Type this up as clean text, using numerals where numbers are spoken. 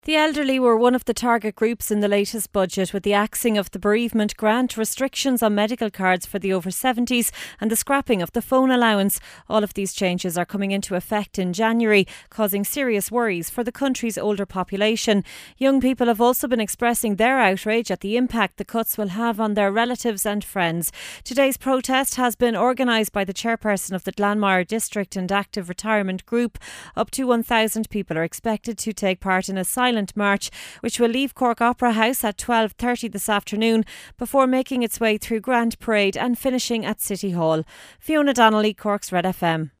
The elderly were one of the target groups in the latest budget, with the axing of the bereavement grant, restrictions on medical cards for the over 70s and the scrapping of the phone allowance. All of these changes are coming into effect in January, causing serious worries for the country's older population. Young people have also been expressing their outrage at the impact the cuts will have on their relatives and friends. Today's protest has been organised by the chairperson of the Glanmire District and Active Retirement Group. Up to 1,000 people are expected to take part in a silent march, which will leave Cork Opera House at 12:30 this afternoon before making its way through Grand Parade and finishing at City Hall. Fiona Donnelly, Cork's Red FM.